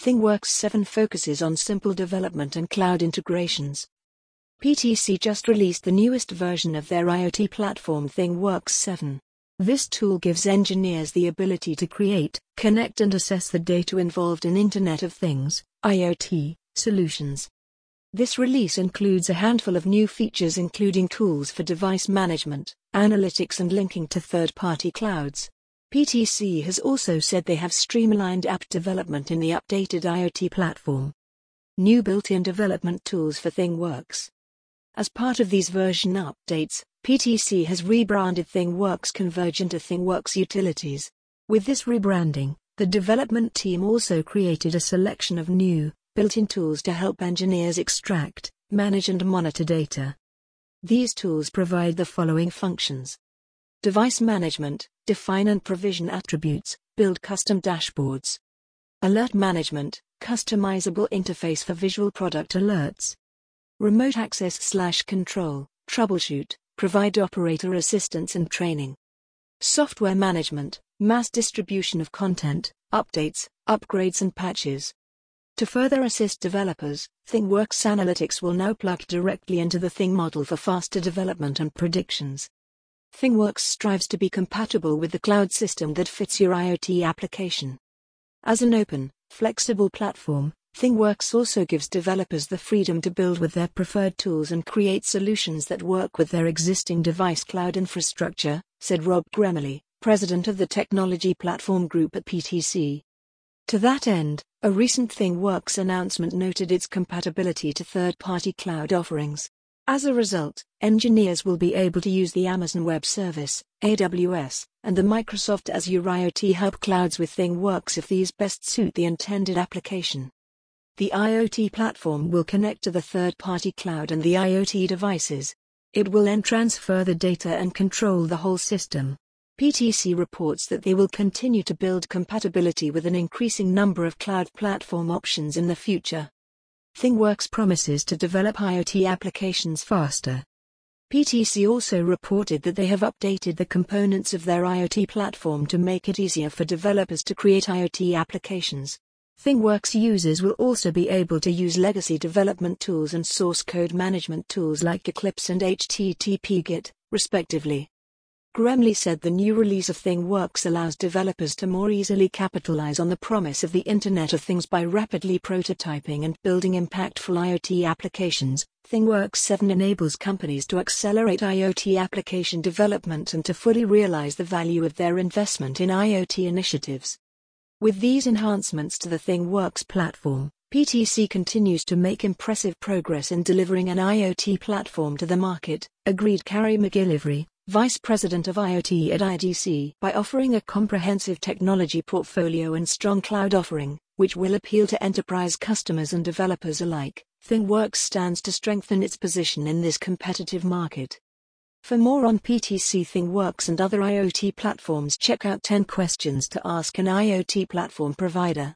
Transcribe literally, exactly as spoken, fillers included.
ThingWorx seven focuses on simple development and cloud integrations. P T C just released the newest version of their IoT platform, ThingWorx seven. This tool gives engineers the ability to create, connect and assess the data involved in Internet of Things, IoT, solutions. This release includes a handful of new features including tools for device management, analytics and linking to third-party clouds. P T C has also said they have streamlined app development in the updated IoT platform. New built-in development tools for ThingWorx. As part of these version updates, P T C has rebranded ThingWorx Converge into ThingWorx Utilities. With this rebranding, the development team also created a selection of new, built-in tools to help engineers extract, manage and monitor data. These tools provide the following functions. Device management, define and provision attributes, build custom dashboards. Alert management, customizable interface for visual product alerts. Remote access slash control, troubleshoot, provide operator assistance and training. Software management, mass distribution of content, updates, upgrades and patches. To further assist developers, ThingWorx Analytics will now plug directly into the Thing model for faster development and predictions. ThingWorx strives to be compatible with the cloud system that fits your IoT application. As an open, flexible platform, ThingWorx also gives developers the freedom to build with their preferred tools and create solutions that work with their existing device cloud infrastructure, said Rob Gremley, president of the Technology Platform Group at P T C. To that end, a recent ThingWorx announcement noted its compatibility to third-party cloud offerings. As a result, engineers will be able to use the Amazon Web Service, A W S, and the Microsoft Azure IoT Hub clouds with ThingWorx if these best suit the intended application. The IoT platform will connect to the third-party cloud and the IoT devices. It will then transfer the data and control the whole system. P T C reports that they will continue to build compatibility with an increasing number of cloud platform options in the future. ThingWorx promises to develop IoT applications faster. P T C also reported that they have updated the components of their IoT platform to make it easier for developers to create IoT applications. ThingWorx users will also be able to use legacy development tools and source code management tools like Eclipse and H T T P Git, respectively. Gremley said the new release of ThingWorx allows developers to more easily capitalize on the promise of the Internet of Things by rapidly prototyping and building impactful IoT applications. ThingWorx seven enables companies to accelerate IoT application development and to fully realize the value of their investment in IoT initiatives. With these enhancements to the ThingWorx platform, P T C continues to make impressive progress in delivering an IoT platform to the market, agreed Carrie McGillivray, Vice President of IoT at I D C. By offering a comprehensive technology portfolio and strong cloud offering, which will appeal to enterprise customers and developers alike, ThingWorx stands to strengthen its position in this competitive market. For more on P T C, ThingWorx and other IoT platforms, check out ten questions to ask an IoT platform provider.